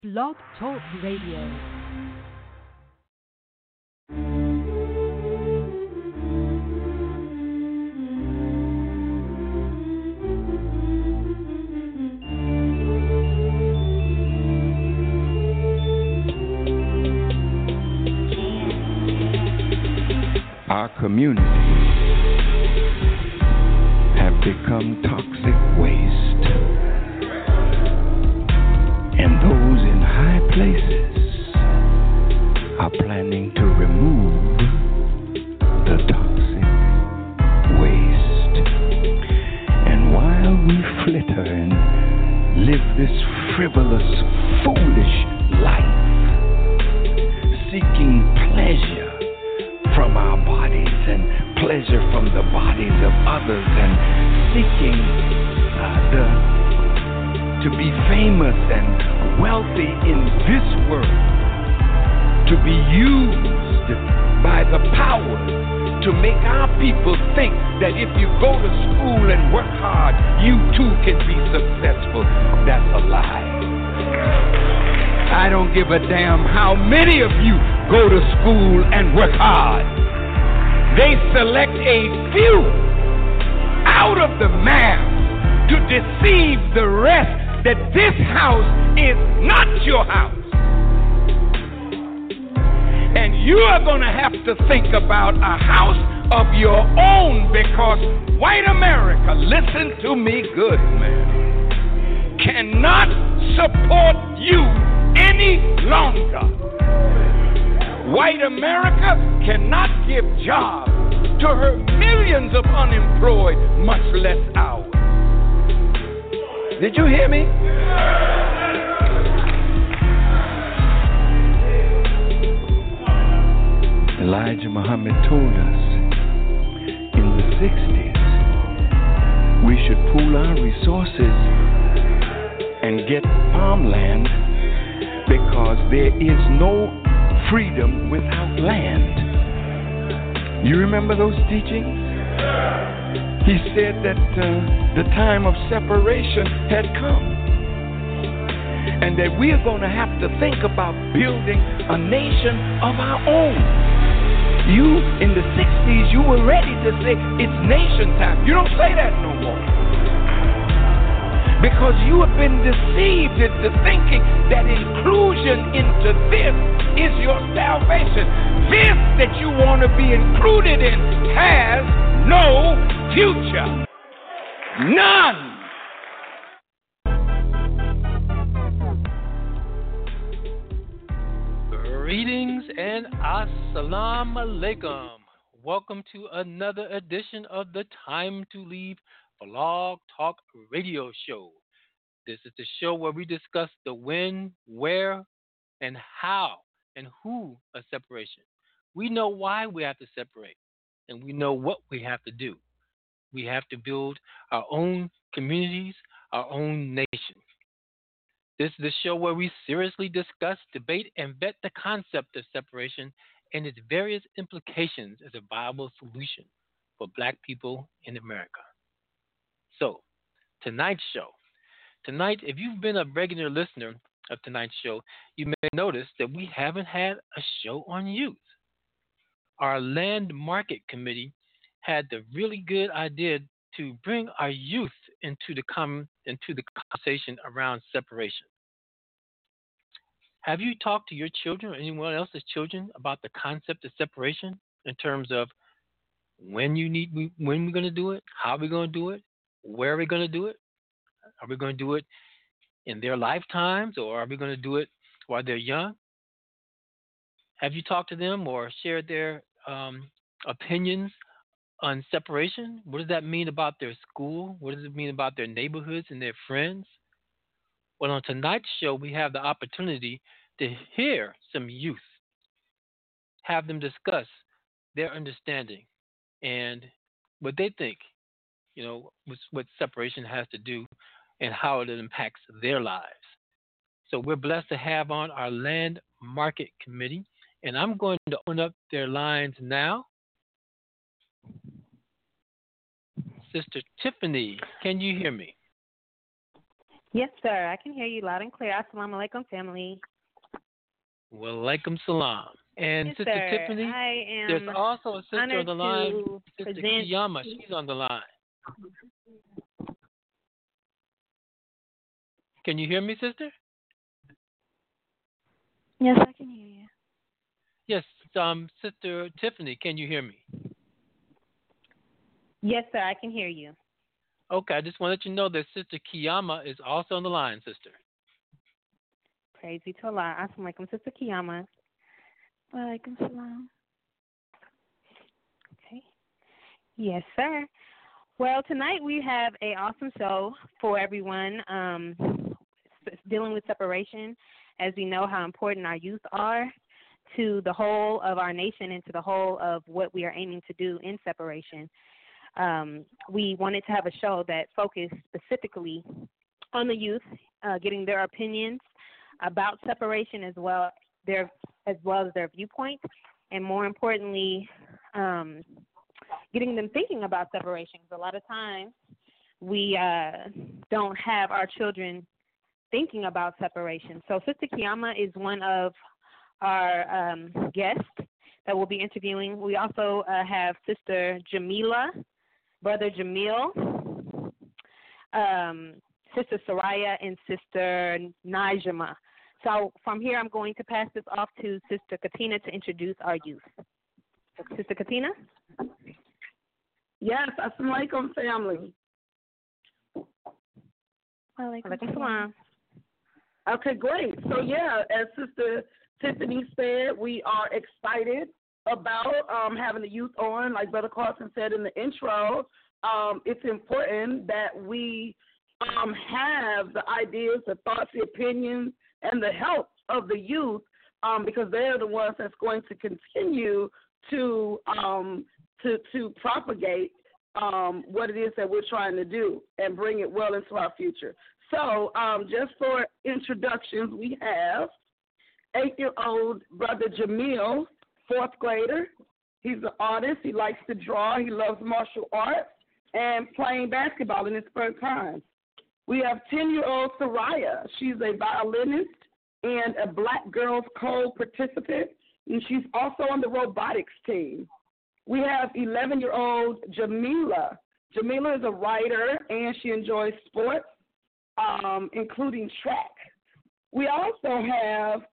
Blog Talk Radio. Our communities have become toxic waste, and those in high places are planning to remove the toxic waste. And while we flitter and live this frivolous, foolish life, seeking pleasure from our bodies and pleasure from the bodies of others, and seeking to be famous and wealthy in this world, to be used by the power to make our people think that if you go to school and work hard, you too can be successful. That's a lie. I don't give a damn how many of you go to school and work hard. They select a few out of the mass to deceive the rest that this house is not your house. And you are going to have to think about a house of your own, because white America, listen to me good, man, cannot support you any longer. White America cannot give jobs to her millions of unemployed, much less ours. Did you hear me? Elijah Muhammad told us in the 60s we should pool our resources and get farmland, because there is no freedom without land. You remember those teachings? He said that the time of separation had come, and that we are going to have to think about building a nation of our own. You, in the 60s, you were ready to say it's nation time. You don't say that no more, because you have been deceived into thinking that inclusion into this is your salvation. This that you want to be included in has no future. None. Greetings and assalamu alaikum. Welcome to another edition of the Time to Leave Blog Talk Radio Show. This is the show where we discuss the when, where, and how, and who of separation. We know why we have to separate, and we know what we have to do. We have to build our own communities, our own nation. This is the show where we seriously discuss, debate, and vet the concept of separation and its various implications as a viable solution for Black people in America. So, tonight's show. Tonight, if you've been a regular listener of tonight's show, you may notice that we haven't had a show on youth. Our Land Market Committee had the really good idea to bring our youth into the conversation around separation. Have you talked to your children or anyone else's children about the concept of separation in terms of when we're going to do it, how we're going to do it, where we're going to do it? Are we going to do it in their lifetimes, or are we going to do it while they're young? Have you talked to them or shared their opinions on separation? What does that mean about their school? What does it mean about their neighborhoods and their friends? Well, on tonight's show, we have the opportunity to hear some youth, have them discuss their understanding and what they think, what separation has to do and how it impacts their lives. So we're blessed to have on our Land Market Committee, and I'm going to open up their lines now. Sister Tiffany, can you hear me? Yes, sir. I can hear you loud and clear. Assalamu alaikum, family. Walaikum salam. And Yes, Sister sir. Tiffany, I there's am also a sister on honored the line, to Sister present. Kiyama. She's on the line. Can you hear me, sister? Yes, I can hear you. Yes, Sister Tiffany, can you hear me? Yes, sir. I can hear you. Okay, I just want to let you know that Sister Kiyama is also on the line, sister. Praise be to Allah. Assalamu alaikum, Sister Kiyama. Walaikum salam. Okay. Yes, sir. Well, tonight we have an awesome show for everyone dealing with separation, as we know how important our youth are to the whole of our nation and to the whole of what we are aiming to do in separation. We wanted to have a show that focused specifically on the youth, getting their opinions about separation as well as their viewpoint, and more importantly, getting them thinking about separation. Because a lot of times we don't have our children thinking about separation. So Sister Kiyama is one of our guests that we'll be interviewing. We also have Sister Jamila, Brother Jamil, Sister Soraya, and Sister Najma. So from here, I'm going to pass this off to Sister Katina to introduce our youth. Sister Katina? Yes, assalamu alaikum, family. Walaikum salam. Okay, great. So, as Sister Tiffany said, we are excited about having the youth on. Like Brother Carson said in the intro, it's important that we have the ideas, the thoughts, the opinions, and the help of the youth because they're the ones that's going to continue to propagate what it is that we're trying to do and bring it well into our future. So just for introductions, we have 8-year-old Brother Jamil, 4th grader. He's an artist. He likes to draw. He loves martial arts and playing basketball in his spare time. We have 10-year-old Soraya. She's a violinist and a Black Girls Code participant, and she's also on the robotics team. We have 11-year-old Jamila. Jamila is a writer, and she enjoys sports, including track. We also have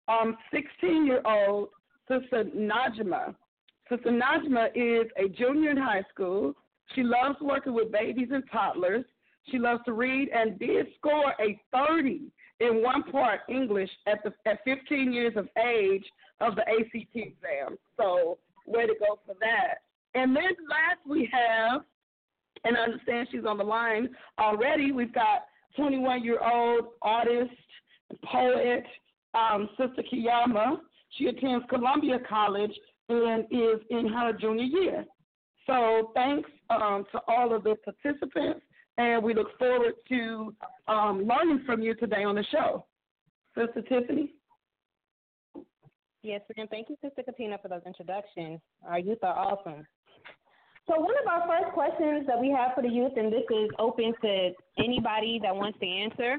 16-year-old Sister Najma. Sister Najma is a junior in high school. She loves working with babies and toddlers. She loves to read and did score a 30 in one part English at 15 years of age of the ACT exam. So way to go for that. And then last we have, and I understand she's on the line already, we've got 21-year-old artist, poet, Sister Kiyama. She attends Columbia College and is in her junior year. So thanks to all of the participants, and we look forward to learning from you today on the show. Sister Tiffany? Yes, ma'am. Thank you, Sister Katina, for those introductions. Our youth are awesome. So one of our first questions that we have for the youth, and this is open to anybody that wants to answer,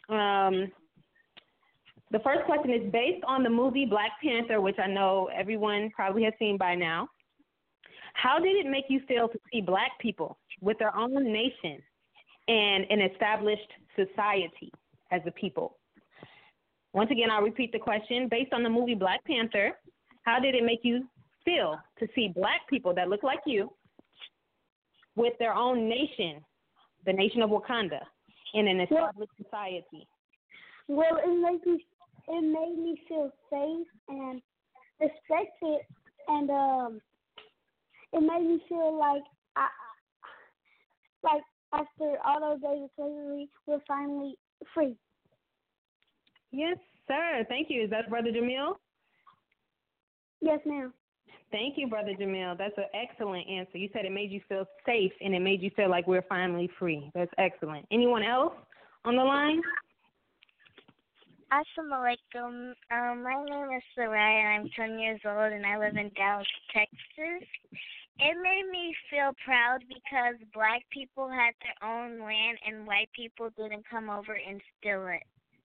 the first question is based on the movie Black Panther, which I know everyone probably has seen by now. How did it make you feel to see Black people with their own nation and an established society as a people? Once again, I'll repeat the question. Based on the movie Black Panther, how did it make you feel to see Black people that look like you with their own nation, the nation of Wakanda, in an established society? Well, it made me feel safe and respected, and it made me feel like after all those days of slavery, we're finally free. Yes, sir. Thank you. Is that Brother Jamil? Yes, ma'am. Thank you, Brother Jamil. That's an excellent answer. You said it made you feel safe and it made you feel like we're finally free. That's excellent. Anyone else on the line? Assalamu alaikum. My name is Soraya, and I'm 20 years old, and I live in Dallas, Texas. It made me feel proud because black people had their own land and white people didn't come over and steal it.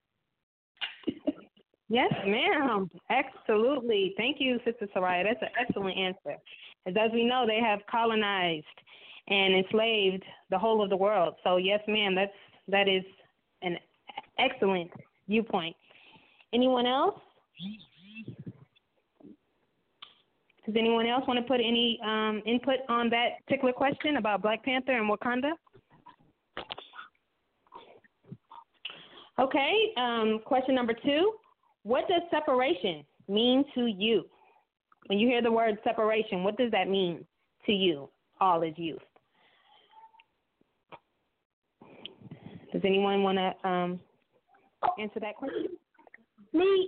Yes, ma'am. Absolutely. Thank you, Sister Soraya. That's an excellent answer. As we know, they have colonized and enslaved the whole of the world. So yes, ma'am, that is an excellent viewpoint. Anyone else? Does anyone else want to put any input on that particular question about Black Panther and Wakanda? Okay, question number 2. What does separation mean to you? When you hear the word separation, what does that mean to you, all as youth? Does anyone want to answer that question? Me,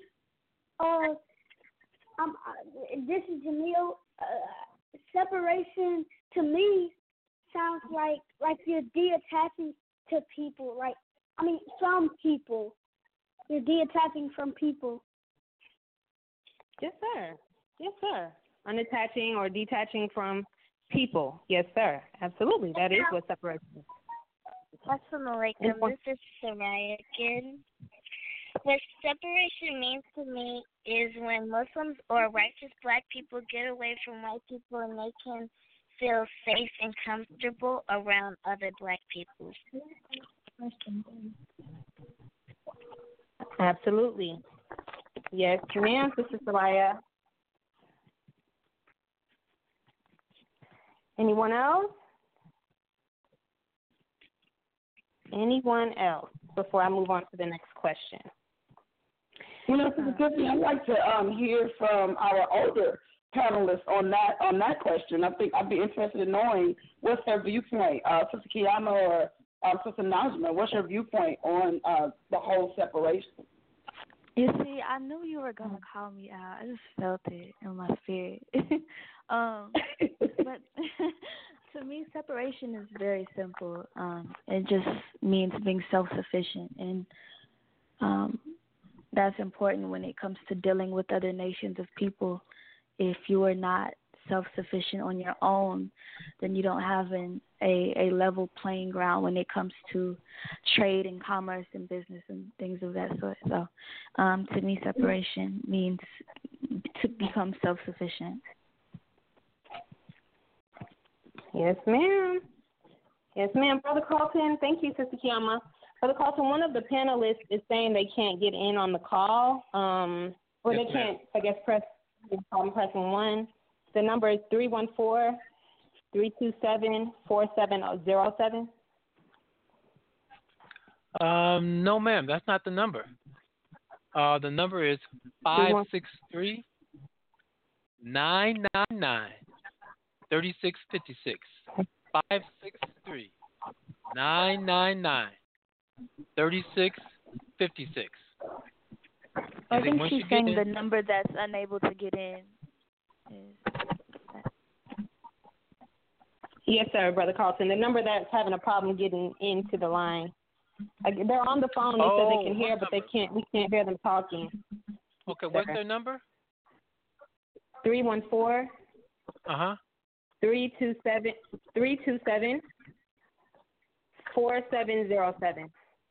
this is Jamil. Separation to me sounds like you're detaching to people, from people. You're detaching from people. Yes, sir. Yes, sir. Unattaching or detaching from people. Yes, sir. Absolutely. That is what separation is. Assalamu alaikum. This is Soraya again. What separation means to me is when Muslims or righteous black people get away from white people and they can feel safe and comfortable around other black people. Absolutely. Yes, ma'am, Sister Soraya. Anyone else? Anyone else before I move on to the next question? Sister Tiffany, I'd like to hear from our older panelists on that question. I think I'd be interested in knowing what's their viewpoint. Sister Kiyama or Sister Najma, what's your viewpoint on the whole separation? You see, I knew you were going to call me out. I just felt it in my spirit. But to me, separation is very simple. It just means being self-sufficient. And that's important when it comes to dealing with other nations of people. If you are not self-sufficient on your own, then you don't have a level playing ground when it comes to trade and commerce and business and things of that sort. So to me, separation means to become self-sufficient. Yes, ma'am. Yes, ma'am. Brother Carlton, thank you, Sister Kiyama. Brother Carlton, one of the panelists is saying they can't get in on the call, or yes, they can't, I guess, I'm pressing 1. The number is 314-327-4707. No, ma'am, that's not the number. The number is 563-999-3656. 563-999-3656. I think she's saying the number that's unable to get in is... Yes, sir, Brother Carlton. The number that's having a problem getting into the line. They're on the phone. They said they can hear, but we can't hear them talking. Okay, what's their number? 314. 327 4707.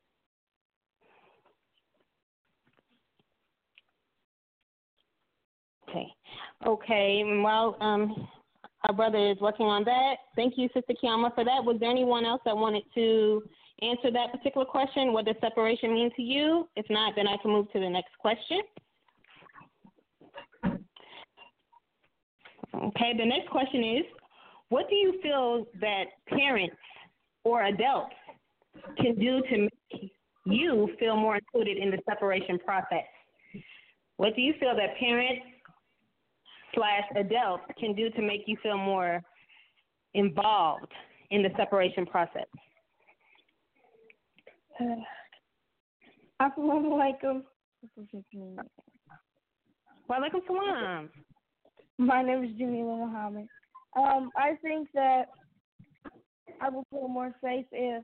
Okay. Well, our brother is working on that. Thank you, Sister Kiyama, for that. Was there anyone else that wanted to answer that particular question? What does separation mean to you? If not, then I can move to the next question. Okay, the next question is, what do you feel that parents or adults can do to make you feel more included in the separation process? What do you feel that parents/adults can do to make you feel more involved in the separation process? Assalamu alaikum. Wa alaikum salam. My name is Jamila Muhammad. I think that I will feel more safe if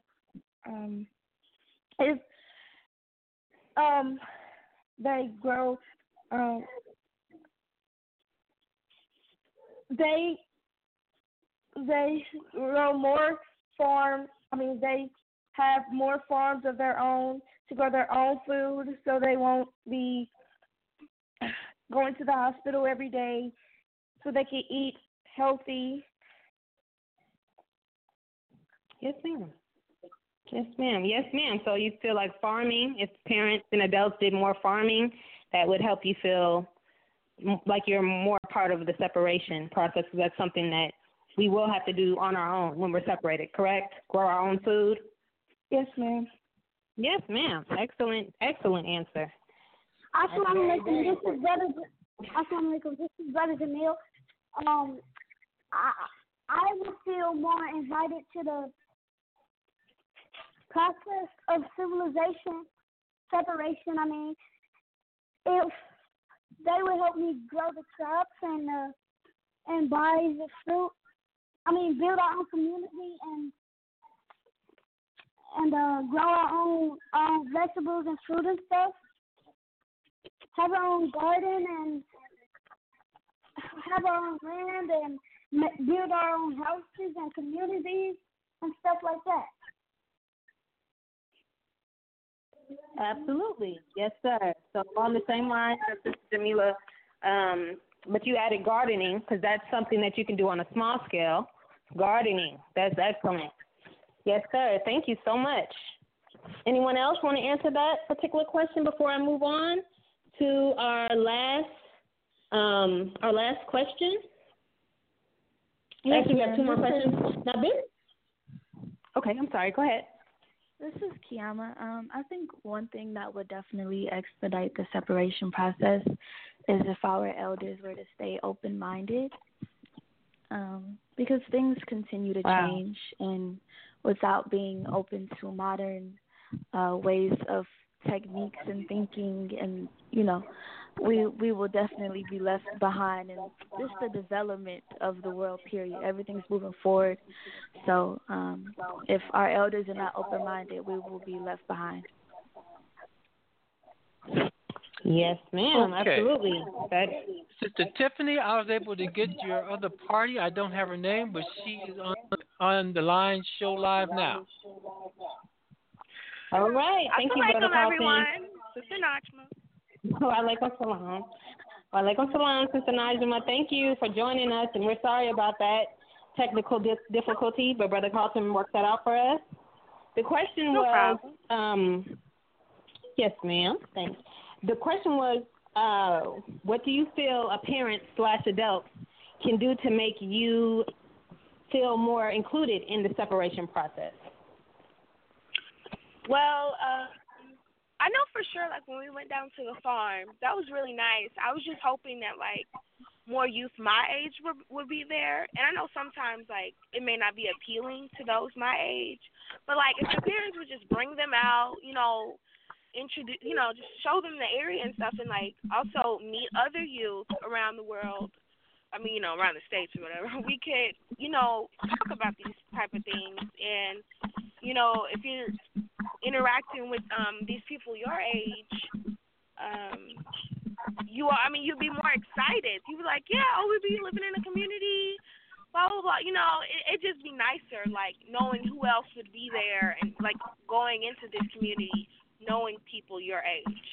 they grow. They they grow more farm. I mean, they have more farms of their own to grow their own food, so they won't be going to the hospital every day, so they can eat healthy. Yes, ma'am. Yes, ma'am. Yes, ma'am. So you feel like farming, if parents and adults did more farming, that would help you feel like you're more part of the separation process, because that's something that we will have to do on our own when we're separated, correct? Grow our own food? Yes, ma'am. Yes, ma'am. Excellent, excellent answer. Assalamu alaikum. This is Brother Jamil. I would feel more invited to the process of civilization, separation. I mean, if they would help me grow the crops and buy the fruit. I mean, build our own community and grow our own vegetables and fruit and stuff. Have our own garden and have our own land and build our own houses and communities and stuff like that. Absolutely. Yes, sir. So on the same line as Sister Jamila, but you added gardening, because that's something that you can do on a small scale. Gardening. That's excellent. Yes, sir. Thank you so much. Anyone else want to answer that particular question before I move on to our last question? Yes, actually, we have two more questions. Now, this. Okay, I'm sorry. Go ahead. This is Kiama. I think one thing that would definitely expedite the separation process is if our elders were to stay open-minded, because things continue to change, and without being open to modern ways of techniques and thinking, and we will definitely be left behind in just the development of the world, period. Everything's moving forward. So if our elders are not open-minded, we will be left behind. Yes, ma'am. Okay. Absolutely. Sister Tiffany, I was able to get your other party. I don't have her name, but she is on the line, show live now. All right. Thank you, Brother Carlton. Everyone. Sister Najma. Walaikum salam. Walaikum salam, Sister Najma. Thank you for joining us, and we're sorry about that technical difficulty, but Brother Carlton worked that out for us. The question was, yes, ma'am. Thanks. The question was, what do you feel a parent/adult can do to make you feel more included in the separation process? Well, I know for sure, like, when we went down to the farm, that was really nice. I was just hoping that, like, more youth my age would be there. And I know sometimes, like, it may not be appealing to those my age. But, like, if the parents would just bring them out, introduce, just show them the area and stuff, and, like, also meet other youth around the world. I mean, around the States or whatever. We could, talk about these type of things. And, if you're interacting with these people your age, you'd be more excited. You'd be like, we'd be living in a community, blah, blah, blah. It'd just be nicer, like, knowing who else would be there and, like, going into this community, knowing people your age.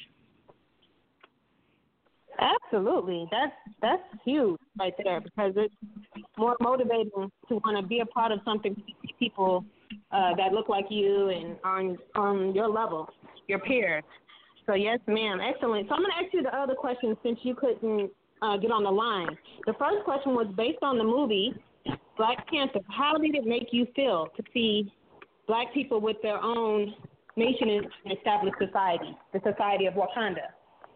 Absolutely. That's huge right there, because it's more motivating to want to be a part of something, people that look like you and are on your level, your peers. So, yes, ma'am. Excellent. So I'm going to ask you the other questions since you couldn't get on the line. The first question was based on the movie Black Panther. How did it make you feel to see Black people with their own nation and established society, the society of Wakanda?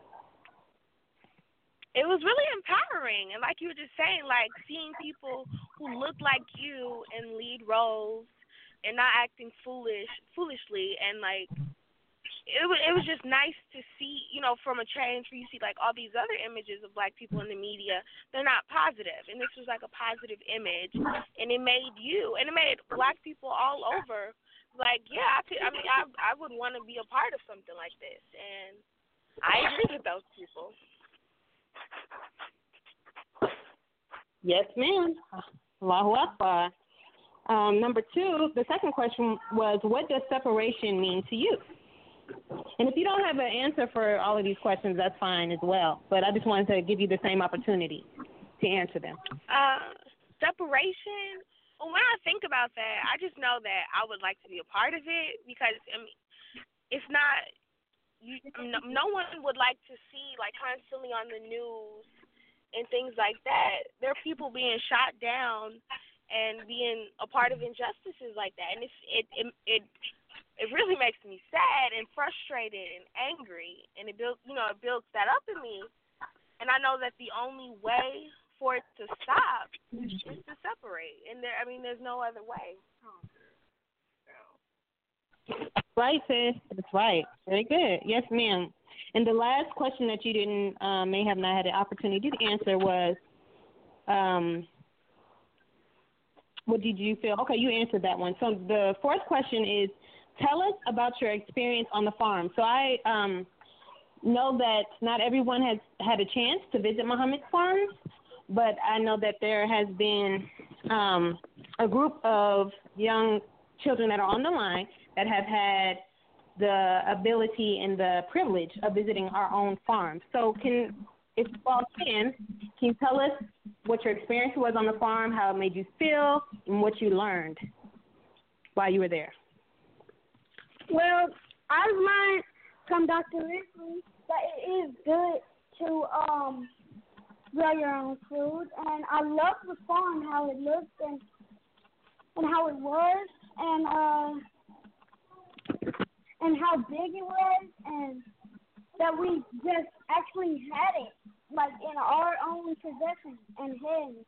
It was really empowering. And like you were just saying, like, seeing people who look like you in lead roles and not acting foolishly, and, like, it was just nice to see, from a change where you see, like, all these other images of Black people in the media, they're not positive. And this was, like, a positive image. And it made Black people all over, like, I would want to be a part of something like this. And I agree with those people. Yes, ma'am. Allahu Akbar. Number two, the second question was, what does separation mean to you? And if you don't have an answer for all of these questions, that's fine as well. But I just wanted to give you the same opportunity to answer them. Separation. Well, when I think about that, I just know that I would like to be a part of it because it's not. No one would like to see like constantly on the news and things like that. There are people being shot down and being a part of injustices like that, and it really makes me sad and frustrated and angry, and it builds that up in me. And I know that the only way for it to stop is to separate, and there's no other way. Right, sis. That's right. Very good. Yes, ma'am. And the last question that you didn't may have not had the opportunity to answer was, what did you feel? Okay, you answered that one. So the fourth question is, tell us about your experience on the farm. So I know that not everyone has had a chance to visit Muhammad's farms, but I know that there has been a group of young children that are on the line that have had the ability and the privilege of visiting our own farm. So if you all can you tell us what your experience was on the farm, how it made you feel, and what you learned while you were there? Well, I've learned from Dr. Ripley that it is good to grow your own food, and I love the farm, how it looked and how it was, and how big it was, and that we just actually had it, like, in our own possession and hands.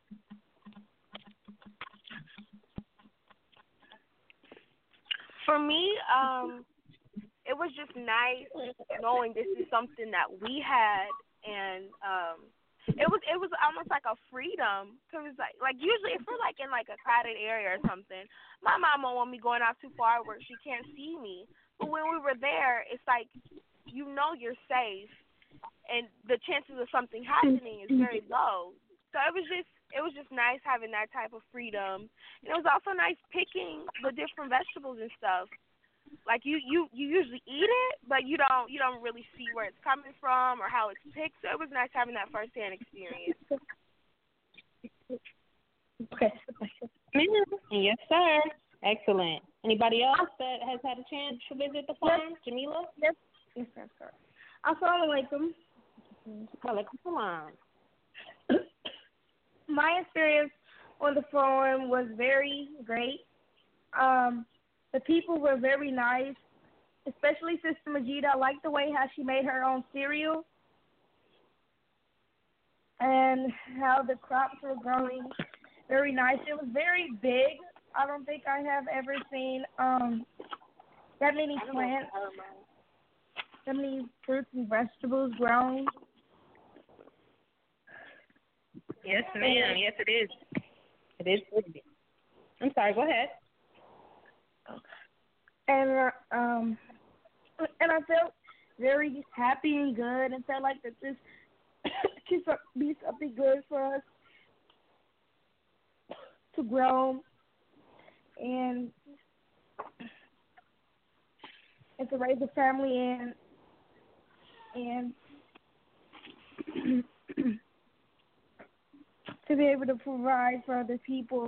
For me, it was just nice knowing this is something that we had, and it was almost like a freedom, because like usually if we're like in like a crowded area or something, my mom won't want me going out too far where she can't see me. But when we were there, it's like you're safe, and the chances of something happening is very low. So it was just nice having that type of freedom, and it was also nice picking the different vegetables and stuff. Like you usually eat it, but you don't really see where it's coming from or how it's picked. So it was nice having that firsthand experience. Okay. Yes, sir. Excellent. Anybody else that has had a chance to visit the farm? Jamila? Yes, sir. Assalamu alaikum. Walaikum salam. My experience on the farm was very great. The people were very nice, especially Sister Majida. I liked the way how she made her own cereal and how the crops were growing very nice. It was very big. I don't think I have ever seen that many plants, that many fruits and vegetables grown. Yes, ma'am. Yes, it is. It is. I'm sorry. Go ahead. And I felt very happy and good, and felt like that this could be something good for us to grow and to raise a family and to be able to provide for other people.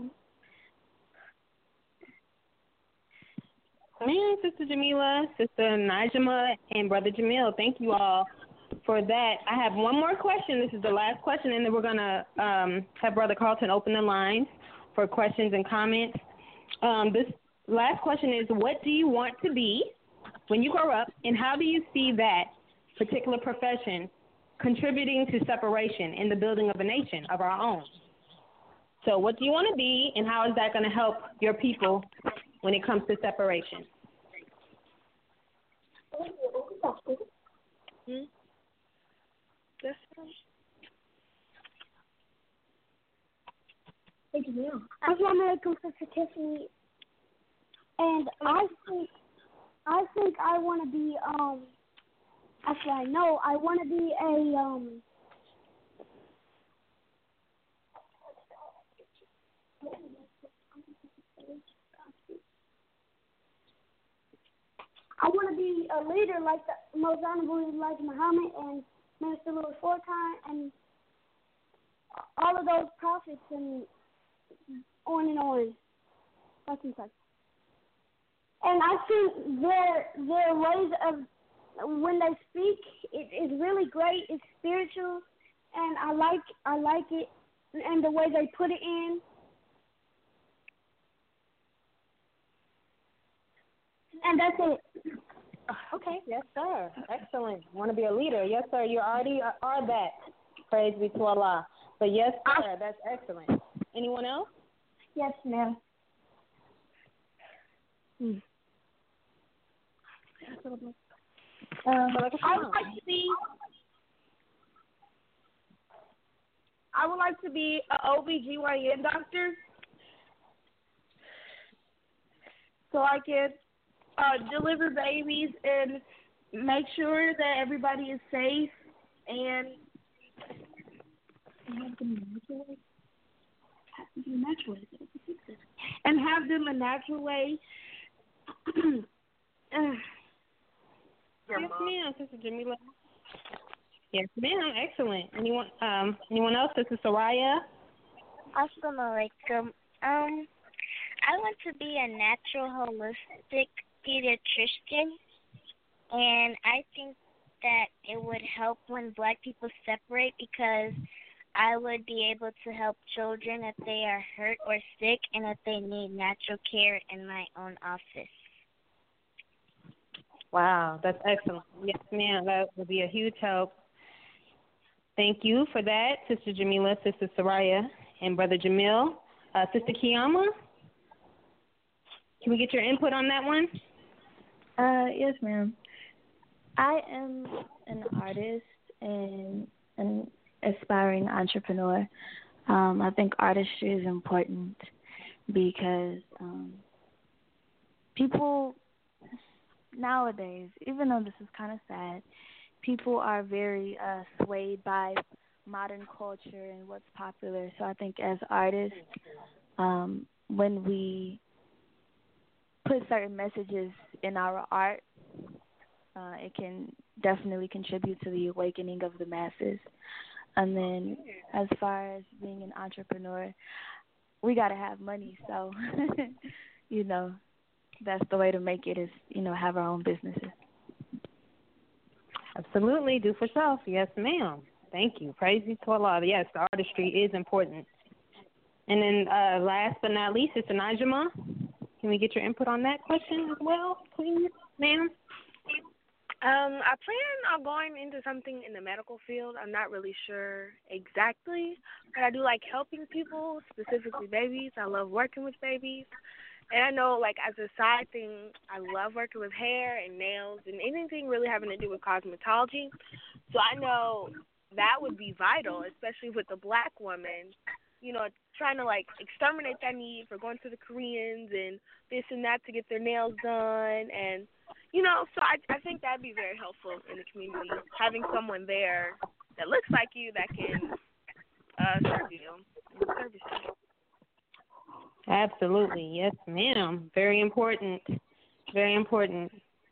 Man, Sister Jamila, Sister Najma, and Brother Jamil, thank you all for that. I have one more question. This is the last question, and then we're going to have Brother Carlton open the lines for questions and comments. This last question is, what do you want to be when you grow up, and how do you see that particular profession contributing to separation in the building of a nation of our own? So what do you want to be, and how is that going to help your people when it comes to separation? Assalamu alaikum, Sister Tiffany. And I think I want to be actually I know I want to be a I want to be a leader like the Most Honorable Elijah Muhammad and Minister Louis Farrakhan and all of those prophets and on and on. Such and such. And I think their ways of when they speak, it is really great. It's spiritual, and I like it, and the way they put it in. And that's it. Okay, yes, sir. Excellent. Want to be a leader? Yes, sir. You already are that. Praise be to Allah. But yes, sir. That's excellent. Anyone else? Yes, ma'am. I would like to be an OBGYN doctor so I can deliver babies and make sure that everybody is safe and have them a natural way. And have them a natural way. Yes, ma'am, Sister Jamila. Yes, ma'am. Excellent. Anyone else? This is Soraya. Assalamu alaikum. I want to be a natural holistic pediatrician, and I think that it would help when Black people separate because I would be able to help children if they are hurt or sick and if they need natural care in my own office. Wow, that's excellent. Yes, ma'am. That would be a huge help. Thank you for that, Sister Jamila, Sister Soraya, and Brother Jamil. Sister Kiyama, can we get your input on that one? Yes, ma'am. I am an artist and an aspiring entrepreneur. I think artistry is important because people nowadays, even though this is kind of sad, people are very swayed by modern culture and what's popular. So I think as artists, when we put certain messages in our art, it can definitely contribute to the awakening of the masses. And then as far as being an entrepreneur, we got to have money. So, that's the way to make it is, have our own businesses. Absolutely. Do for self. Yes, ma'am. Thank you. Praise be to Allah. Yes, the artistry is important. And then last but not least, Sister Najma. Can we get your input on that question as well, please, ma'am? I plan on going into something in the medical field. I'm not really sure exactly, but I do like helping people, specifically babies. I love working with babies. And I know, as a side thing, I love working with hair and nails and anything really having to do with cosmetology. So I know that would be vital, especially with the Black woman, trying to, exterminate that need for going to the Koreans and this and that to get their nails done. And, so I think that would be very helpful in the community, having someone there that looks like you that can serve you and service you. Absolutely. Yes, ma'am. Very important. Very important.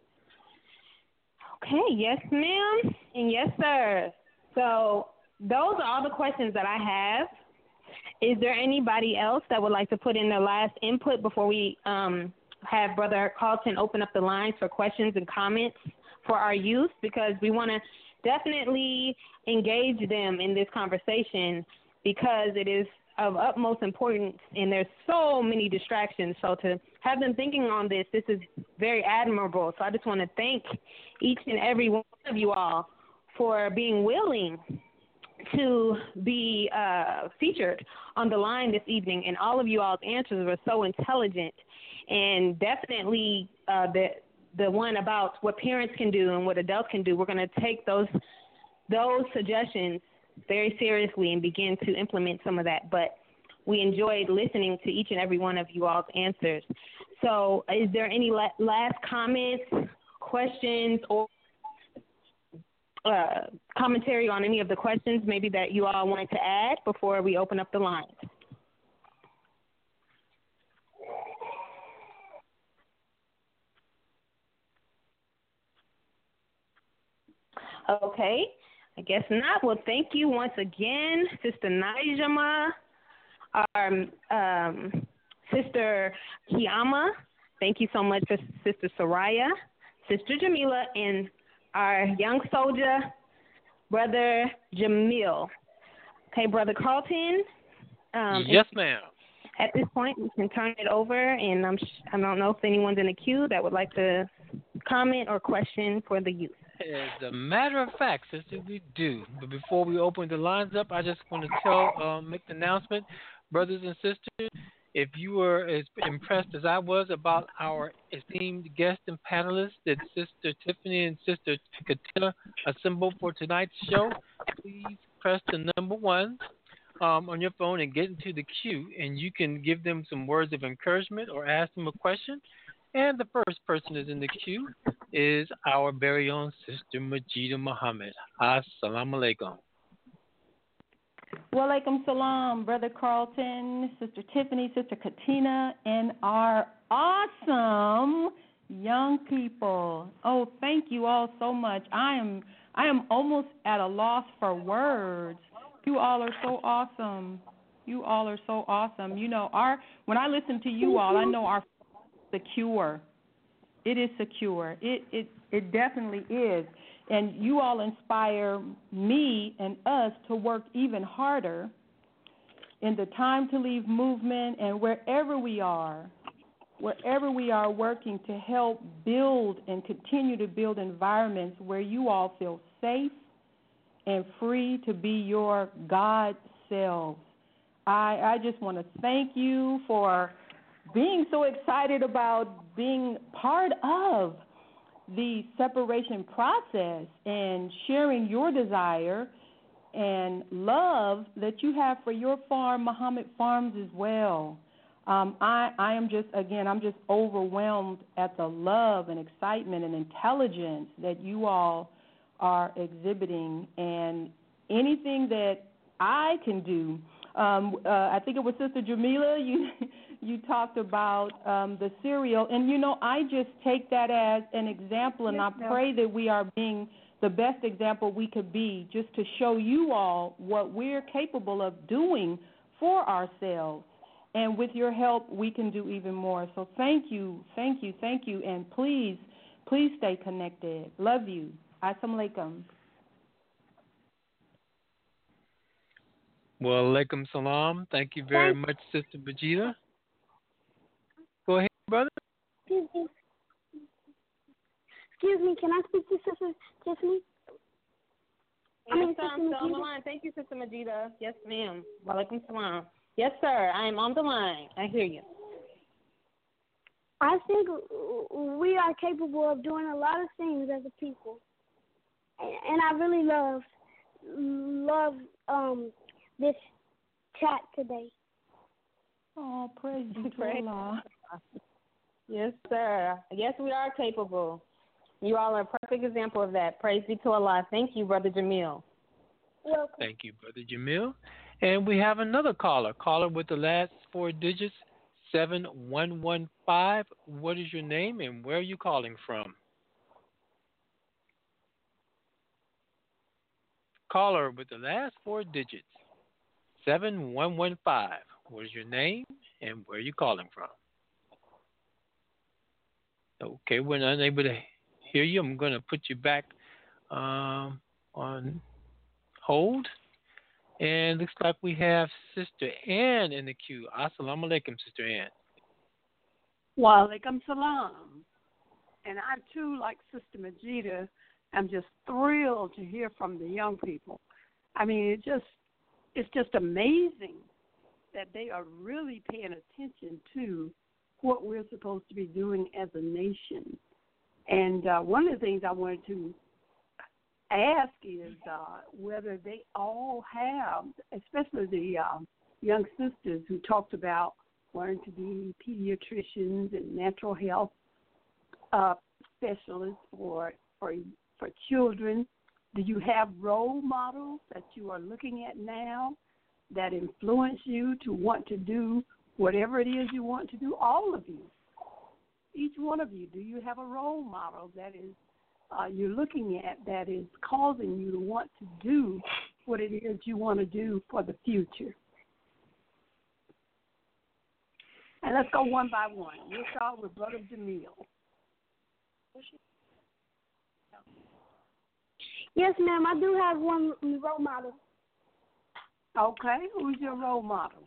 Okay. Yes, ma'am. And yes, sir. So those are all the questions that I have. Is there anybody else that would like to put in their last input before we have Brother Carlton open up the lines for questions and comments for our youth? Because we want to definitely engage them in this conversation because it is of utmost importance, and there's so many distractions. So to have them thinking on this is very admirable. So I just want to thank each and every one of you all for being willing to be featured on the line this evening, and all of you all's answers were so intelligent, and definitely the one about what parents can do and what adults can do. We're going to take those suggestions very seriously and begin to implement some of that. But we enjoyed listening to each and every one of you all's answers. So is there any last comments, questions, or commentary on any of the questions maybe that you all wanted to add before we open up the lines? Okay. I guess not. Well, thank you once again, Sister Najma, our Sister Kiama. Thank you so much for Sister Soraya, Sister Jamila, and our young soldier, Brother Jamil. Okay, Brother Carlton. Yes, ma'am. At this point, we can turn it over, and I don't know if anyone's in the queue that would like to comment or question for the youth. As a matter of fact, sister, we do. But before we open the lines up, I just want to make the announcement, brothers and sisters, if you were as impressed as I was about our esteemed guests and panelists that Sister Tiffany and Sister Katina assembled for tonight's show, please press the number 1 on your phone and get into the queue, and you can give them some words of encouragement or ask them a question. And the first person is in the queue is our very own Sister Majida Muhammad. Assalamu alaikum. Wa alaikum salam, Brother Carlton, Sister Tiffany, Sister Katina, and our awesome young people. Oh, thank you all so much. I am almost at a loss for words. You all are so awesome. You all are so awesome. You know, when I listen to you all, I know our secure. It is secure. It definitely is. And you all inspire me and us to work even harder in the Time to Leave movement and wherever we are working to help build and continue to build environments where you all feel safe and free to be your God selves. I just want to thank you for being so excited about being part of the separation process and sharing your desire and love that you have for your farm, Muhammad Farms, as well. I am just, again, I'm just overwhelmed at the love and excitement and intelligence that you all are exhibiting, and anything that I can do. I think it was Sister Jamila, you talked about the cereal, and you know, I just take that as an example, and I pray that we are being the best example we could be, just to show you all what we're capable of doing for ourselves. And with your help, we can do even more. So thank you, and please stay connected. Love you. Assalamu alaikum. Well, alaikum salam. Thank you very much, Sister Majida. Go ahead, brother. Excuse me, can I speak to Sister Tiffany? Yes, sir, I'm still on the line. Thank you, Sister Majida. Yes, ma'am. Wa alaikum salam. Yes, sir, I am on the line. I hear you. I think we are capable of doing a lot of things as a people. And I really love this chat today. Oh, praise be to Allah. Yes, sir. Yes, we are capable. You all are a perfect example of that. Praise be to Allah. Thank you, Brother Jamil. Welcome. Thank you, Brother Jamil. And we have another caller with the last 4 digits, 7115. What is your name and where are you calling from? Caller with the last 4 digits, 7115. What is your name and where are you calling from? Okay, we're not able to hear you. I'm going to put you back on hold. And looks like we have Sister Ann in the queue. Assalamu alaikum, Sister Ann. Wa alaikum salam. And I, too, like Sister Majida, am just thrilled to hear from the young people. I mean, it's just amazing that they are really paying attention to what we're supposed to be doing as a nation. And one of the things I wanted to ask is whether they all have, especially the young sisters who talked about wanting to be pediatricians and natural health specialists for children. Do you have role models that you are looking at now that influence you to want to do whatever it is you want to do? All of you, each one of you, do you have a role model that is you're looking at that is causing you to want to do what it is you want to do for the future. And let's go one by one. We'll start with Brother Jamil. Yes, ma'am. I do have one role model. Okay. Who's your role model?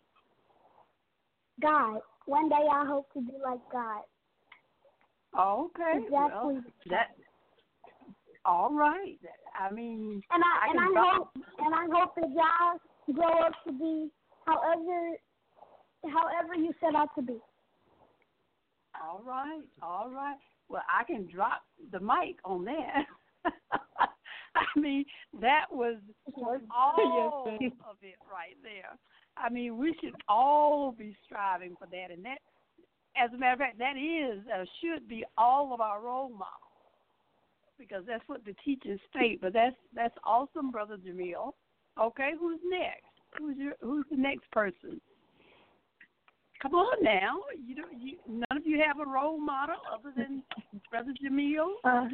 God. One day I hope to be like God. Okay. Exactly. Well, that. All right. I mean, and I hope that y'all grow up to be however you set out to be. All right. Well, I can drop the mic on that. I mean, that was all of it right there. I mean, we should all be striving for that, and that, as a matter of fact, that is should be all of our role models, because that's what the teachers state. But that's awesome, Brother Jamil. Okay, who's next? Who's the next person? Come on now. None of you have a role model other than Brother Jamil?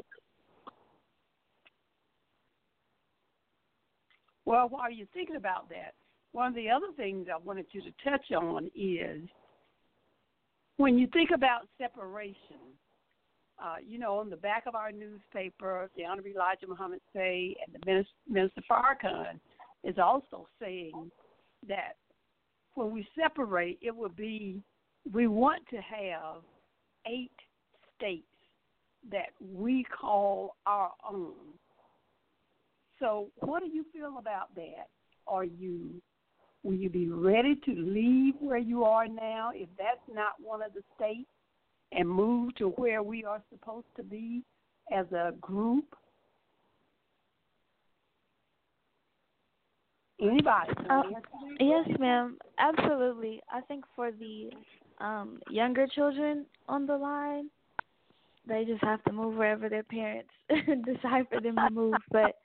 Well, while you're thinking about that, one of the other things I wanted you to touch on is when you think about separation, on the back of our newspaper, the Honorable Elijah Muhammad say, and the Minister Farrakhan is also saying that when we separate, it would be, we want to have 8 states that we call our own. So what do you feel about that? Will you be ready to leave where you are now if that's not one of the states and move to where we are supposed to be as a group? Anybody? Yes, ma'am. Absolutely. I think for the younger children on the line, they just have to move wherever their parents decide for them to move. But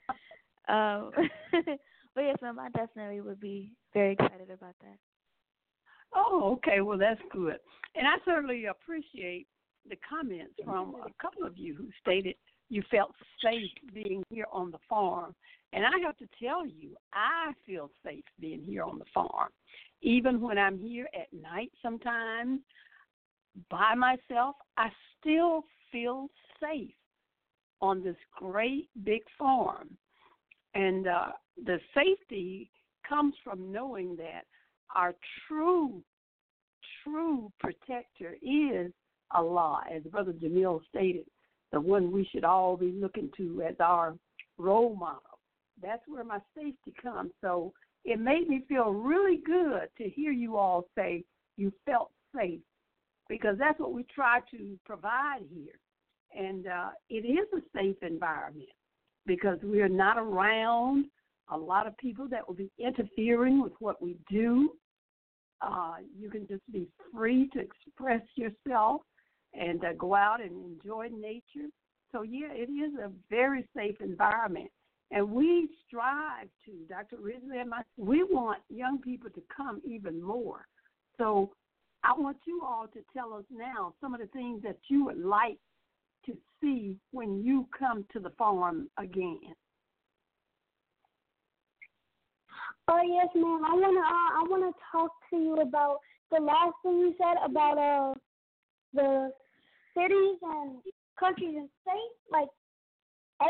but yes, ma'am, I definitely would be very excited about that. Oh, okay. Well, that's good. And I certainly appreciate the comments from a couple of you who stated you felt safe being here on the farm. And I have to tell you, I feel safe being here on the farm. Even when I'm here at night sometimes by myself, I still feel safe on this great big farm. And the safety comes from knowing that our true protector is Allah, as Brother Jamil stated, the one we should all be looking to as our role model. That's where my safety comes. So it made me feel really good to hear you all say you felt safe, because that's what we try to provide here. And it is a safe environment because we are not around a lot of people that will be interfering with what we do. You can just be free to express yourself and go out and enjoy nature. So, yeah, it is a very safe environment. And we strive to, Dr. Ridley and myself, we want young people to come even more. So I want you all to tell us now some of the things that you would like to see when you come to the farm again. Oh, yes, ma'am. I wanna talk to you about the last thing you said about the cities and countries and states. Like 8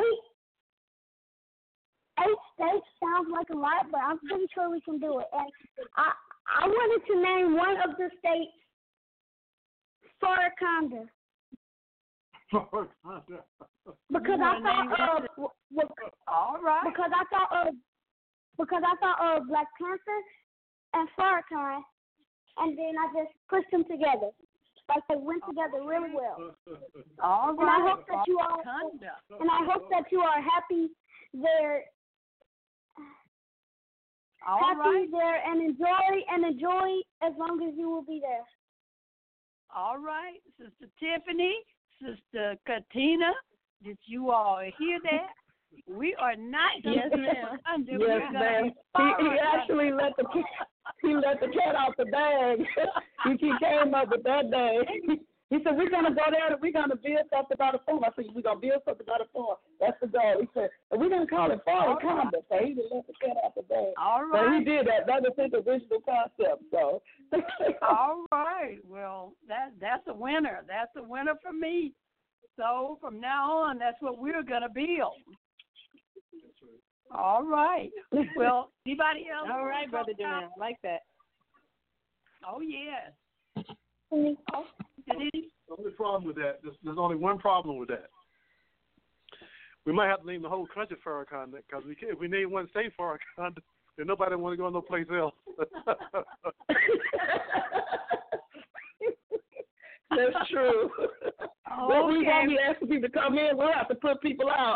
states sounds like a lot, but I'm pretty sure we can do it. And I wanted to name one of the states Farrakhan. Because I thought all right. Because I thought of Black Panther and Farrakhan, and then I just pushed them together. Like they went together really well. All right. And I hope that you are happy there. There and enjoy as long as you will be there. All right, Sister Tiffany, Sister Katina, did you all hear that? We are not going to be under. Yes, ma'am. He actually let the cat out the bag. He came up with that day. He said, we're going to go there and we're going to build something by the farm. I said, we're going to build something by the farm. That's the goal. He said, and we're going to call it Farm Combat. So he didn't let the cat out the bag. All right. But he right. did that. That was his original concept. So. All right. Well, that's a winner. That's a winner for me. So from now on, that's what we're going to build. All right. Well, anybody else? All right, Brother Jermaine. I like that. Oh, yes. The only problem with that, there's only one problem with that. We might have to name the whole country Farrakhan because if we name one state Farrakhan, then nobody want to go no place else. That's true. Well, we won't be asking people to come in. We'll have to put people out.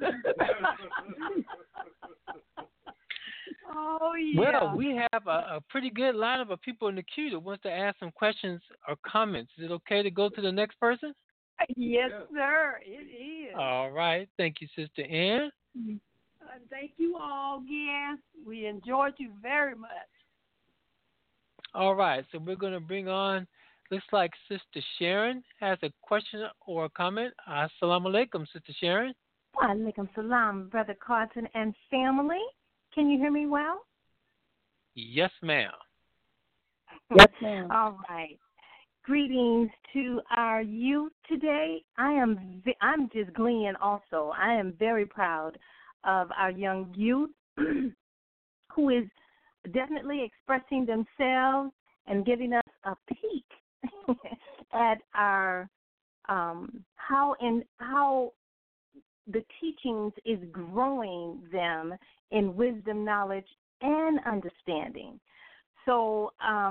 Oh, yeah. Well, we have a pretty good lineup of people in the queue that wants to ask some questions or comments. Is it okay to go to the next person? Yes, sir. It is. All right. Thank you, Sister Ann. Thank you all again. We enjoyed you very much. All right. So we're going to bring on, looks like Sister Sharon has a question or a comment. Assalamu alaikum, Sister Sharon. Alaikum salam, Brother Carlton and family. Can you hear me well? Yes, ma'am. Yes, ma'am. All right. Greetings to our youth today. I'm just gleaning also. I am very proud of our young youth who is definitely expressing themselves and giving us a peek at our how the teachings is growing them in wisdom, knowledge, and understanding. So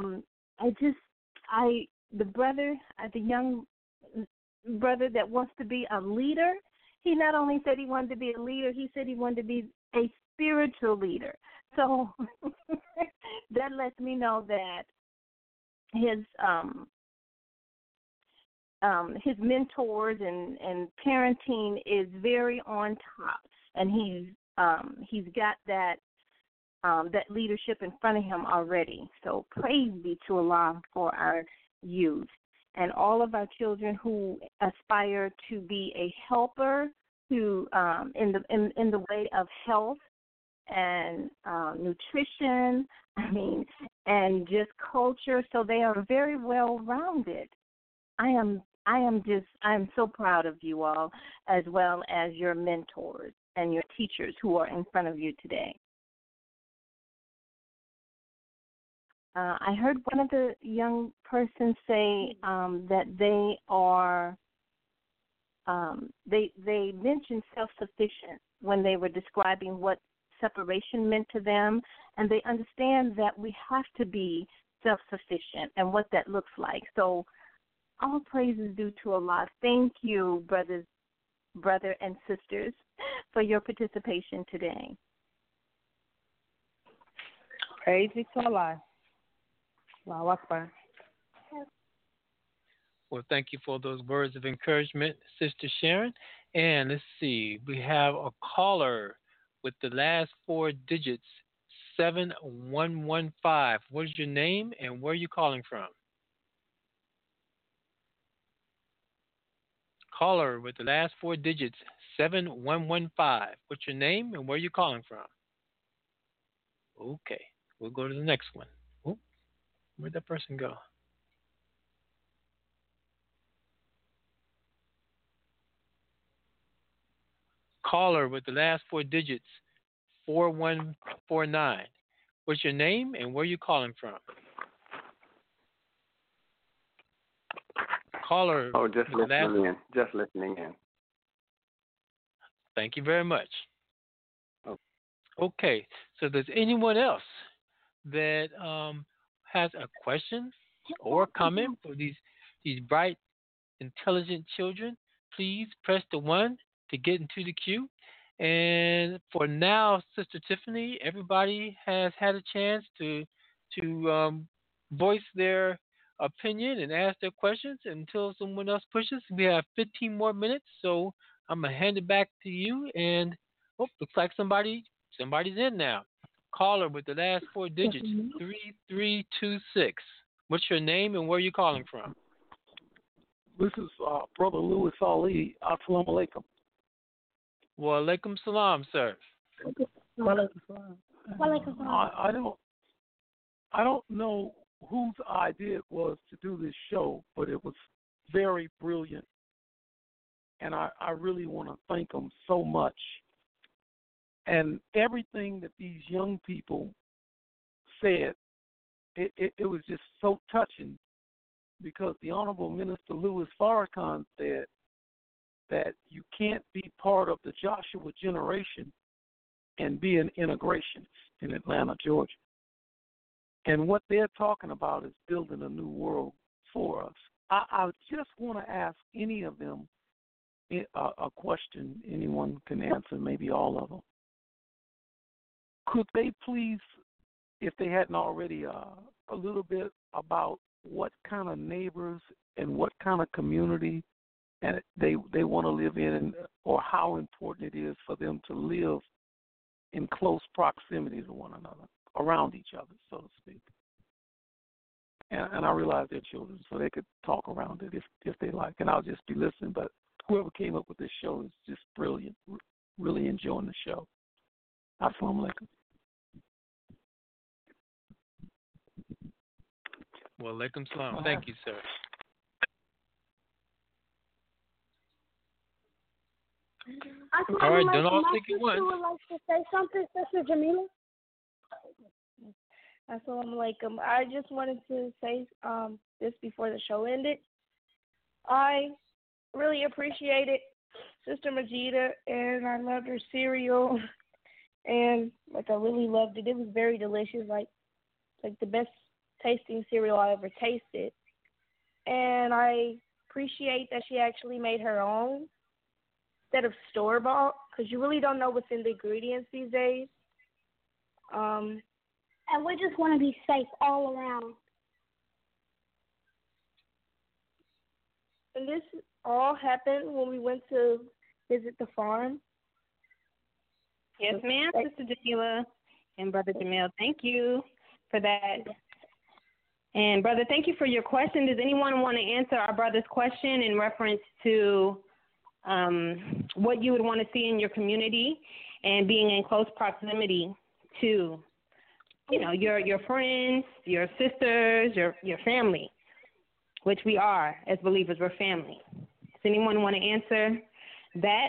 the young brother that wants to be a leader, he not only said he wanted to be a leader, he said he wanted to be a spiritual leader. So that lets me know that his mentors and parenting is very on top, and he's got that leadership in front of him already. So praise be to Allah for our youth and all of our children who aspire to be a helper in the way of health and nutrition, and just culture. So they are very well rounded. I am so proud of you all, as well as your mentors and your teachers who are in front of you today. I heard one of the young persons say that they are they mentioned self-sufficient when they were describing what separation meant to them, and they understand that we have to be self-sufficient and what that looks like. So all praise is due to Allah. Thank you, brother and sisters, for your participation today. Praise be to Allah. Allahu Akbar. Well, thank you for those words of encouragement, Sister Sharon. And let's see, we have a caller with the last four digits, 7115. What is your name and where are you calling from? Caller with the last four digits, 7115. What's your name and where are you calling from? Okay, we'll go to the next one. Oh, where'd that person go? Caller with the last four digits, 4149. What's your name and where are you calling from? Caller. Oh, just listening in. Just listening in. Thank you very much. Oh. Okay, so does anyone else that has a question or comment for these bright, intelligent children? Please press the 1 to get into the queue. And for now, Sister Tiffany, everybody has had a chance to voice their opinion and ask their questions until someone else pushes. We have 15 more minutes, so I'm gonna hand it back to you. And looks like somebody's in now. Caller with the last four digits, 3326. What's your name and where are you calling from? This is Brother Louis Ali. Assalamu alaikum. Wa alaikum salam, sir. I don't know whose idea it was to do this show, but it was very brilliant, and I really want to thank them so much. And everything that these young people said, it was just so touching, because the Honorable Minister Louis Farrakhan said that you can't be part of the Joshua generation and be an integrationist in Atlanta, Georgia. And what they're talking about is building a new world for us. I just want to ask any of them a question. Anyone can answer, maybe all of them. Could they please, if they hadn't already, a little bit about what kind of neighbors and what kind of community and they want to live in, or how important it is for them to live in close proximity to one another, around each other, so to speak. And I realize they're children, so they could talk around it if they like, and I'll just be listening. But whoever came up with this show is just brilliant. Really enjoying the show. Assalamu alaikum. Wa alaikum salam. Thank you, sir. All right, don't all stick at once. Would like to say something, Sister Jamila? Assalamu alaikum. I just wanted to say this before the show ended. I really appreciated Sister Majida, and I loved her cereal, and I really loved it. It was very delicious, like the best tasting cereal I ever tasted. And I appreciate that she actually made her own instead of store-bought, because you really don't know what's in the ingredients these days. And we just want to be safe all around. And this all happened when we went to visit the farm. Yes, ma'am, Sister Jamila and Brother Jamil. Thank you for that. And, Brother, thank you for your question. Does anyone want to answer our brother's question in reference to what you would want to see in your community and being in close proximity to, your friends, your sisters, your family, which we are as believers. We're family. Does anyone want to answer that?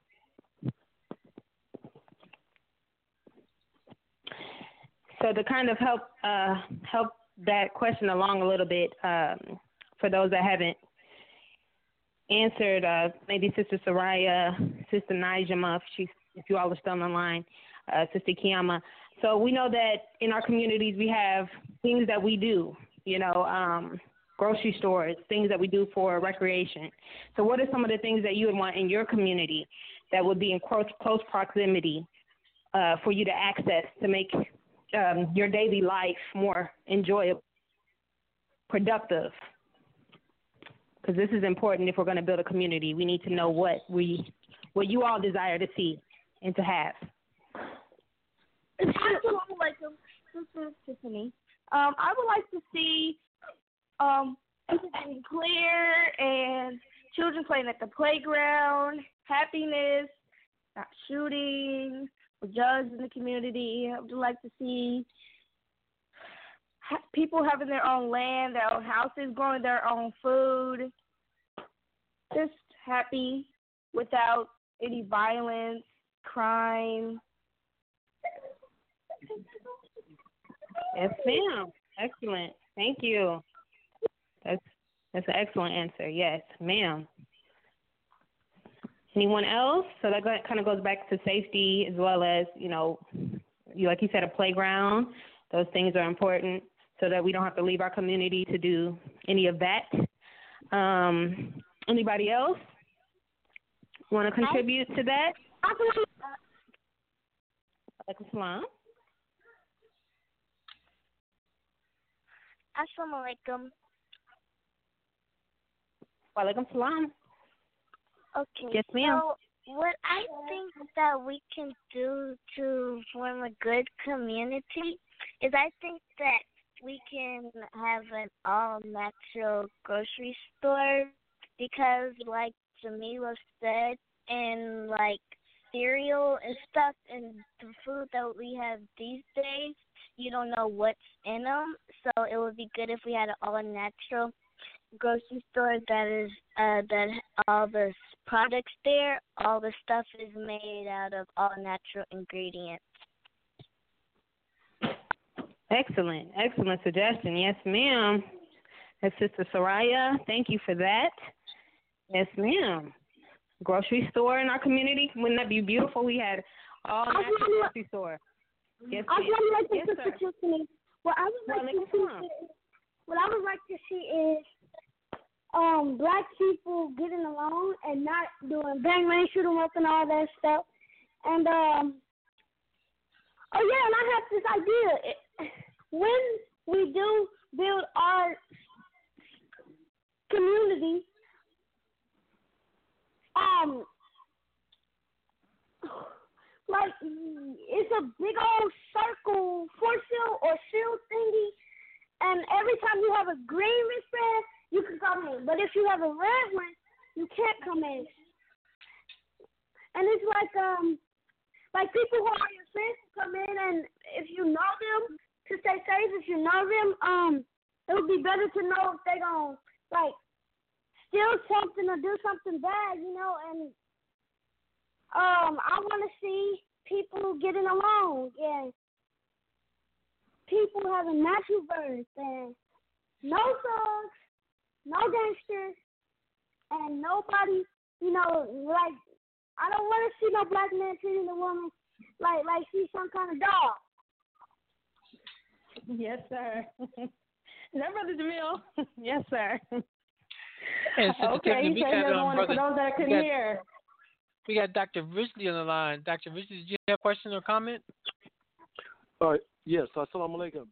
So to kind of help that question along a little bit, for those that haven't answered, maybe Sister Soraya, Sister Najma, if you all are still on the line, Sister Kiyama. So we know that in our communities we have things that we do, grocery stores, things that we do for recreation. So what are some of the things that you would want in your community that would be in close proximity for you to access to make your daily life more enjoyable, productive? Because this is important if we're going to build a community. We need to know what you all desire to see and to have. Assalamu alaikum. This is Tiffany. I would like to see everything clear and children playing at the playground, happiness, not shooting, drugs in the community. I would like to see people having their own land, their own houses, growing their own food. Just happy without any violence, crime. Yes, ma'am. Excellent. Thank you. That's an excellent answer. Yes, ma'am. Anyone else? So that kind of goes back to safety as well as, like you said, a playground. Those things are important so that we don't have to leave our community to do any of that. Anybody else want to contribute to that? Assalamu alaikum. Walaikum salam. Okay. Yes, ma'am. So what I think that we can do to form a good community is I think that we can have an all-natural grocery store because, like Jamila said, and like cereal and stuff and the food that we have these days, you don't know what's in them. So it would be good if we had an all-natural grocery store that is that all the products there, all the stuff is made out of all-natural ingredients. Excellent suggestion. Yes, ma'am. That's Sister Soraya. Thank you for that. Yes, ma'am. Grocery store in our community. Wouldn't that be beautiful? We had all natural grocery store. Yes, I would like to yes, Sister Tiffany. What I would like to see is black people getting along and not doing bang bang shoot 'em up and all that stuff. And and I have this idea. When we do build our community, like it's a big old circle, force field or shield thingy, and every time you have a green wristband, you can come in. But if you have a red one, you can't come in. And it's like people who are your friends come in, and if you know them, to stay safe, if you know them, it would be better to know if they gonna like steal something or do something bad, you know. And I want to see people getting along and people having natural birth and no thugs, no gangsters, and nobody, you know, like I don't want to see no black man treating a woman like she's some kind of dog. Yes, sir. Is that Brother Jamil? Yes, sir. And okay, he said he doesn't want to, for those that couldn't hear. We got Dr. Richley on the line. Dr. Richley, did you have a question or comment? Yes, assalamu alaikum.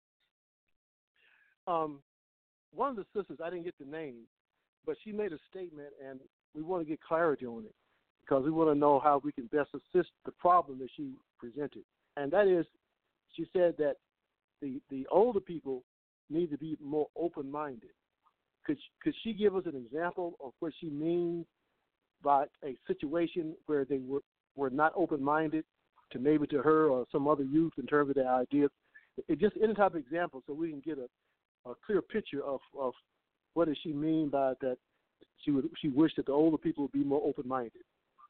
One of the sisters, I didn't get the name, but she made a statement, and we want to get clarity on it because we want to know how we can best assist the problem that she presented. And that is, she said that the older people need to be more open-minded. Could she give us an example of what she means by a situation where they were not open-minded to maybe to her or some other youth in terms of their ideas? It just any type of example so we can get a clear picture of what does she mean by that she wished that the older people would be more open-minded.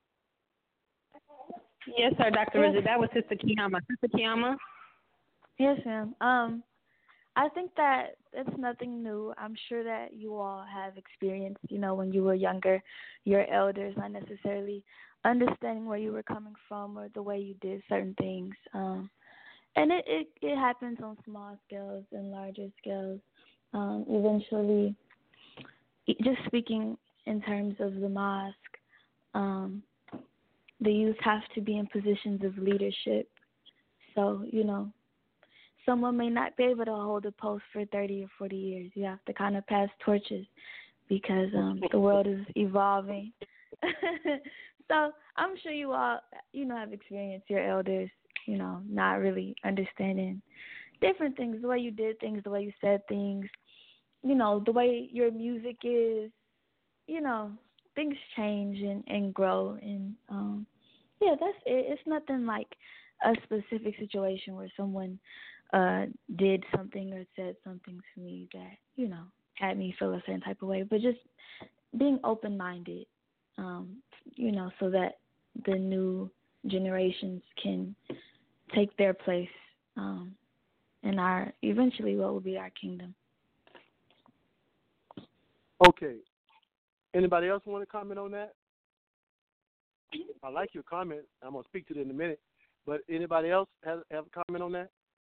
Yes, sir, Dr. Rizzi. That was Sister Kiyama. Sister Kiyama? Yes, ma'am. I think that it's nothing new. I'm sure that you all have experienced, you know, when you were younger, your elders not necessarily understanding where you were coming from or the way you did certain things. And it happens on small scales and larger scales. Eventually, just speaking in terms of the mosque, the youth have to be in positions of leadership. So, you know, someone may not be able to hold a post for 30 or 40 years. You have to kind of pass torches because the world is evolving. So I'm sure you all, you know, have experienced your elders, you know, not really understanding different things, the way you did things, the way you said things, you know, the way your music is, you know, things change and grow. And, yeah, that's it. It's nothing like a specific situation where someone did something or said something to me that, you know, had me feel a certain type of way. But just being open-minded, you know, so that the new generations can take their place in our, eventually what will be our kingdom. Okay. Anybody else want to comment on that? I like your comment. I'm going to speak to it in a minute. But anybody else have a comment on that?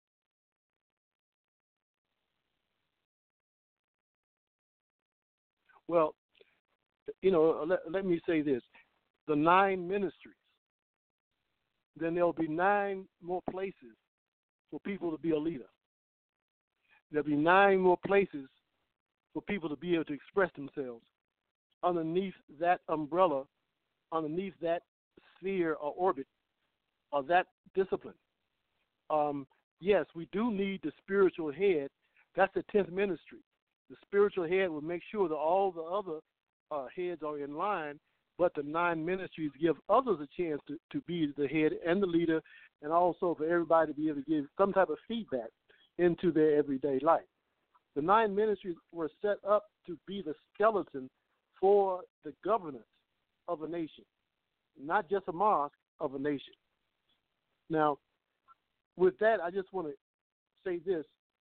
Well, you know, let me say this. The 9 ministries, then there'll be 9 more places for people to be a leader. There'll be 9 more places for people to be able to express themselves underneath that umbrella, underneath that sphere or orbit of that discipline. Yes, we do need the spiritual head. That's the 10th ministry. The spiritual head will make sure that all the other heads are in line, but the 9 ministries give others a chance to be the head and the leader, and also for everybody to be able to give some type of feedback into their everyday life. The 9 ministries were set up to be the skeleton for the governance of a nation, not just a mosque, of a nation. Now, with that, I just want to say this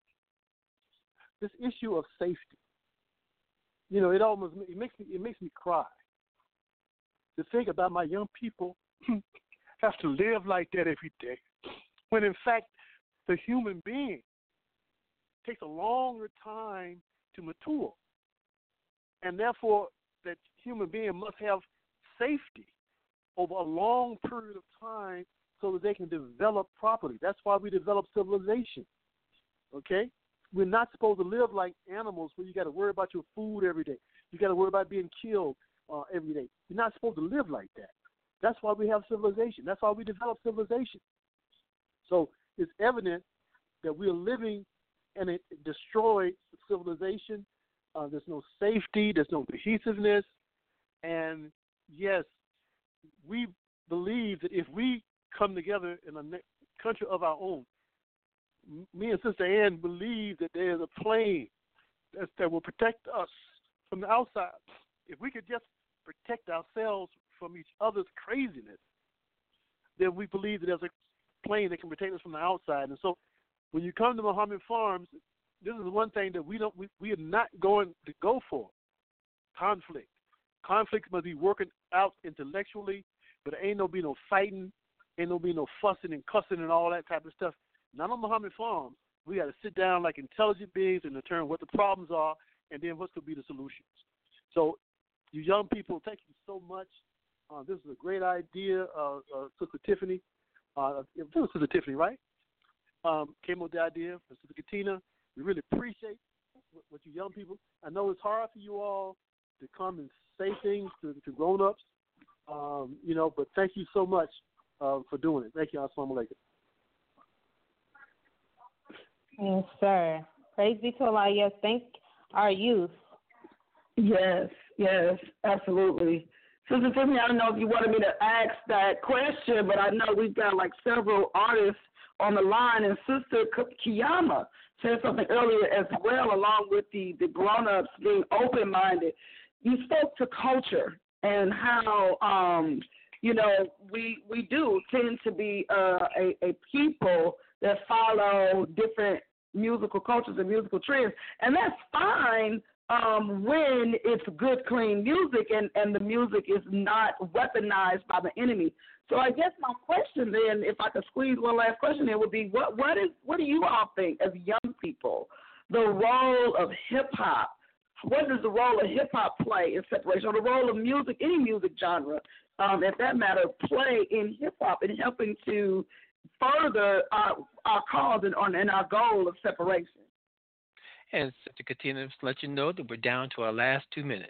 issue of safety. You know, it makes me cry to think about my young people have to live like that every day, when in fact the human being takes a longer time to mature, and therefore that human being must have safety over a long period of time so that they can develop properly. That's why we develop civilization. Okay? We're not supposed to live like animals where you got to worry about your food every day. You got to worry about being killed every day. You're not supposed to live like that. That's why we have civilization. That's why we develop civilization. So it's evident that we're living in a destroyed civilization. There's no safety. There's no cohesiveness. And yes, we believe that if we come together in a country of our own, me and Sister Ann believe that there's a plane that will protect us from the outside. If we could just protect ourselves from each other's craziness, then we believe that there's a plane that can protect us from the outside. And so when you come to Muhammad Farms, this is one thing that we are not going to go for: conflict. Conflict must be working out intellectually, but there ain't be no fighting, ain't be no fussing and cussing and all that type of stuff. Not on Muhammad Farms. We got to sit down like intelligent beings and determine what the problems are, and then what's going to be the solutions. So, you young people, thank you so much. This is a great idea, Sister Tiffany. It was Sister Tiffany, right? Came up with the idea for Sister Katina. We really appreciate what you young people. I know it's hard for you all to come and say things to grown-ups, but thank you so much for doing it. Thank you. Assalamu alaikum. Yes, sir. Praise be to Allah. Yes, thank our youth. Yes, absolutely. Sister Tiffany, I don't know if you wanted me to ask that question, but I know we've got like several artists on the line, and Sister Kiyama said something earlier as well, along with the grown-ups being open-minded. You spoke to culture and how, we do tend to be a people that follow different musical cultures and musical trends, and that's fine when it's good, clean music and the music is not weaponized by the enemy. So I guess my question then, if I could squeeze one last question in, would be what do you all think as young people, the role of hip-hop? What does the role of hip-hop play in separation, or the role of music, any music genre, if that matter, play in hip-hop in helping to further our cause and our goal of separation? And Sister Katina, just let you know that we're down to our last 2 minutes.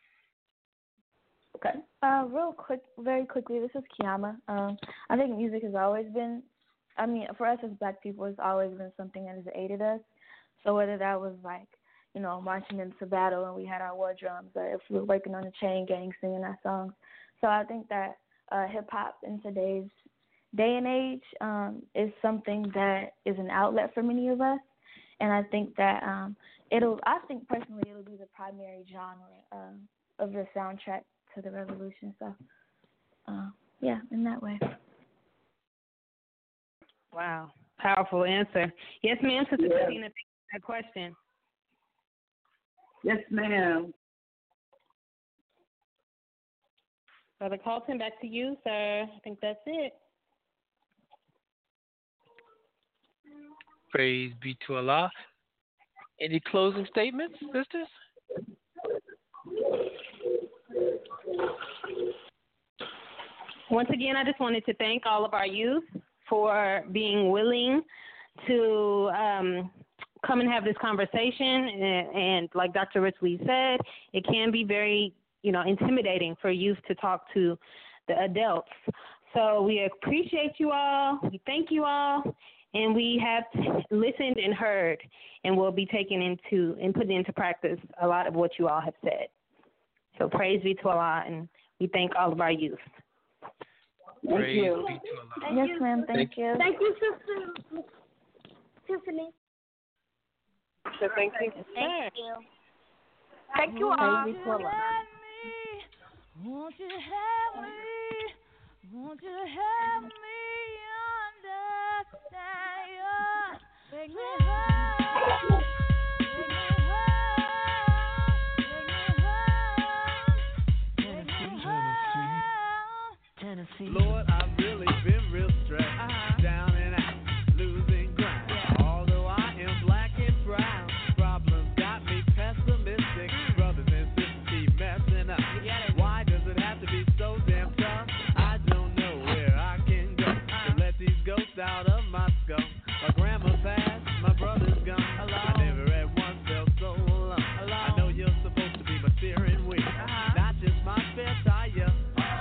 Okay. Real quick, very quickly, this is Kiyama. I think music has always been, for us as Black people, it's always been something that has aided us. So whether that was like, marching into battle and we had our war drums, or if we were working on the chain gang singing our songs. So I think that hip-hop in today's day and age is something that is an outlet for many of us. And I think that I think personally it'll be the primary genre of the soundtrack to the revolution. So, in that way. Wow. Powerful answer. Yes, ma'am, Sister Katina, thank you for that question. Yes, ma'am. Brother Carlton, back to you, sir. I think that's it. Praise be to Allah. Any closing statements, sisters? Once again, I just wanted to thank all of our youth for being willing to come and have this conversation. And like Dr. Ritzley said, it can be very, intimidating for youth to talk to the adults. So we appreciate you all. We thank you all. And we have listened and heard, and we'll be taking into and putting into practice a lot of what you all have said. So praise be to Allah, and we thank all of our youth. Praise Thank you. be to Allah. Yes, ma'am. Thank you. Thank you, Sister Tiffany. So thank you. Thank you. Thank you all. Praise be to Allah. Won't you help me? Won't you help me understand you? Take me home. Lord, I've really been real stressed, down and out, losing ground. Although I am black and brown, problems got me pessimistic. Brothers and sisters keep messing up. Why does it have to be so damn tough? I don't know where I can go to let these ghosts out of my skull. My grandma passed, my brother's gone. I never at once felt so alone. I know you're supposed to be my steering wheel, not just my spare tire.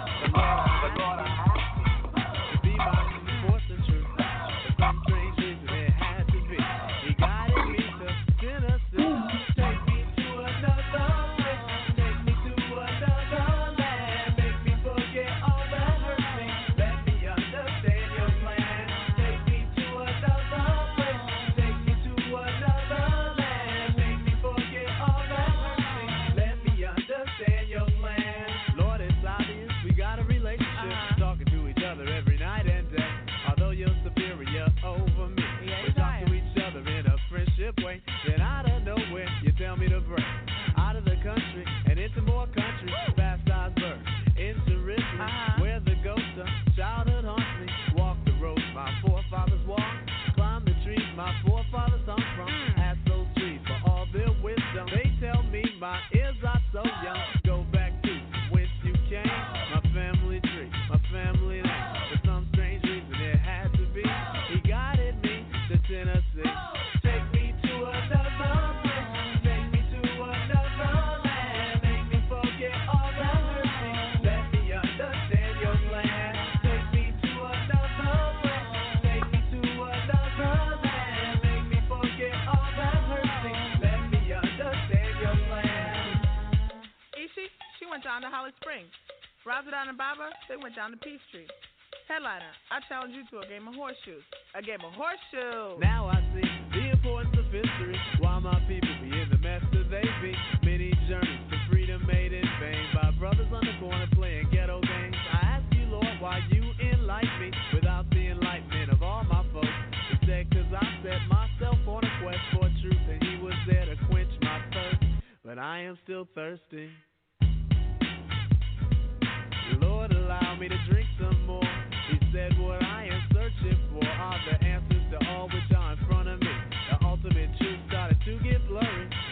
Way. Then out of nowhere, you tell me to break out of the country and into more countries, past Iceberg, into Richmond, where the ghost of childhood haunts me. Walk the roads my forefathers walked, climb the trees my forefathers hung from. Ask those trees for all their wisdom. They tell me my ears are so young. Go back to whence you came, my family tree, my family name. For some strange reason it had to be. He guided me to Tennessee. Down to Holly Springs. Razadon and Baba, they went down to Peachtree. Headliner, I challenge you to a game of horseshoes. A game of horseshoes. Now I see the importance of history. Why my people be in the mess that they be. Many journeys to freedom made in vain by brothers on the corner playing ghetto games. I ask you, Lord, why you enlighten me without the enlightenment of all my folks. He said, 'cause I set myself on a quest for truth, and he was there to quench my thirst. But I am still thirsty. Lord, allow me to drink some more. He said what I am searching for are the answers to all which are in front of me. The ultimate truth started to get blurry.